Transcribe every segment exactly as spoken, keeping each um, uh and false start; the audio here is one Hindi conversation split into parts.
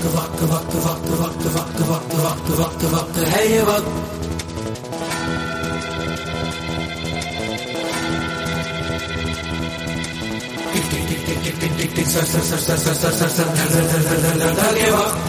वक्त वक्त वक्त वक्त वक्त वक्त वक्त वक्त वक्त वक्त है ये वक्त। Tick tick tick tick tick tick tick tick सर सर सर सर सर सर सर सर धर धर धर धर धर धर धर ये वक्त।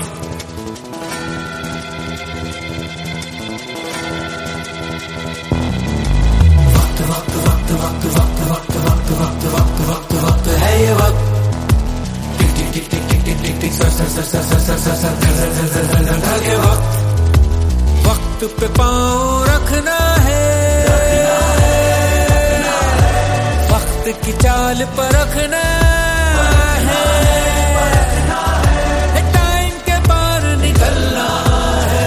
वक्त वक्त वक्त वक्त वक्त वक्त वक्त वक्त वक्त वक्त वक्त है ये वक्त। Tick tick tick tick tick tick tick tick सर सर सर सर सर सर सर सर धर धर धर धर धर धर ये वक्त। वक्त पे पाँव रखना है, वक्त की चाल पर रखना है, टाइम के पार निकलना है।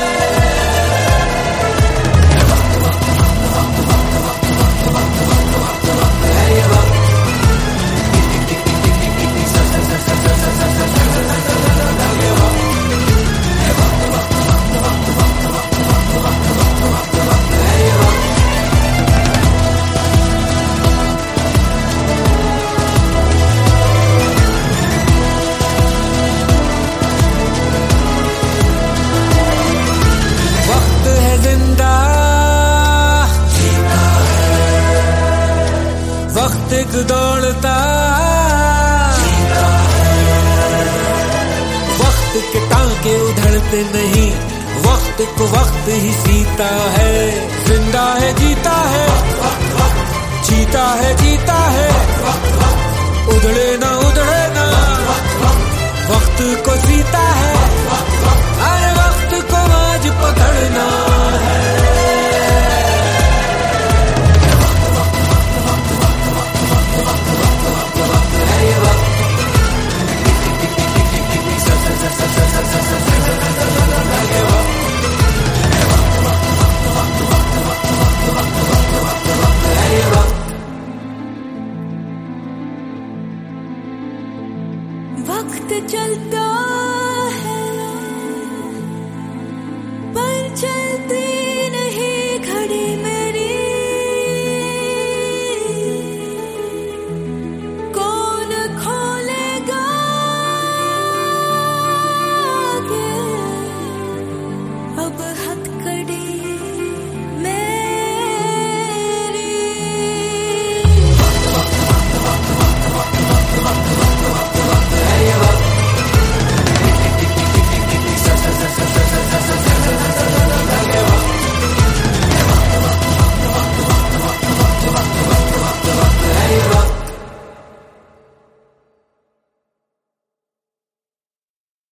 वक्त वक्त वक्त वक्त वक्त वक्त वक्त वक्त वक्त वक्त वक्त है ये वक्त। Tick tick tick tick tick tick tick सर सर सर सर सर सर सर सर धर धर धर धर धर ये वक्त। वक्त वक्त वक्त वक्त वक्त वक्त वक्त वक्त वक्त वक्त वक्त है ये वक्त। वक्त है जिंदा जीता है, वक्त एक दौड़ता जीता है, वक्त के टांके उधड़ते नहीं, वक्त को वक्त ही सीता है। जिंदा है जीता है, जीता है जीता है, उधड़े ना उधड़े ना, वक्त को सीता है।